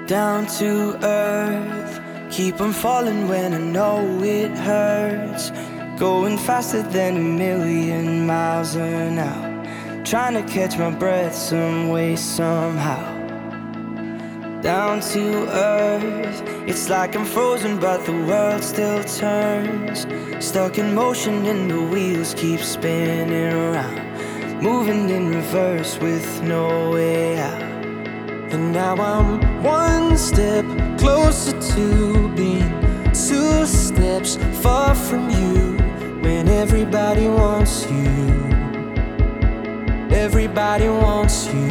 Down to earth, keep on falling when I know it hurts. Going faster than 1,000,000 miles an hour, trying to catch my breath some way, somehow. Down to earth, it's like I'm frozen but the world still turns. Stuck in motion and the wheels keep spinning around, moving in reverse with no way out. And now I'm one step closer to being 2 steps far from you. When everybody wants you, everybody wants you.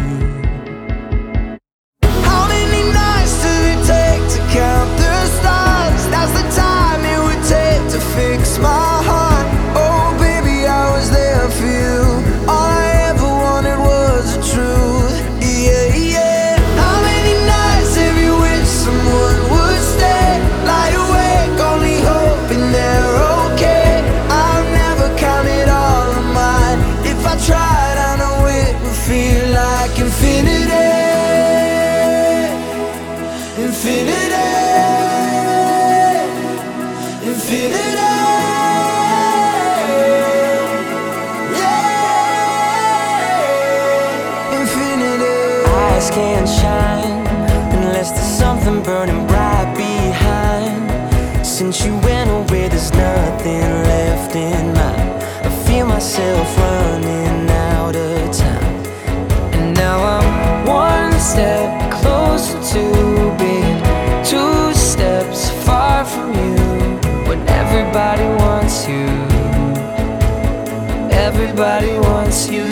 How many nights does it take to count the stars? That's the time it would take to fix my heart. Oh baby, I was there for you. All I ever wanted was the truth. Yeah, yeah. How many nights have you wished someone would stay? Lie awake, only hoping they're okay. I've never counted all of mine. If I tried, I know it would feel like infinity. Infinity, infinity, yeah, infinity. Eyes can't shine unless there's something burning bright behind. Since you went away, there's nothing left in mine. I feel myself running out of time, and now I'm one step closer to being 2 steps far from you. When everybody wants you, everybody wants you.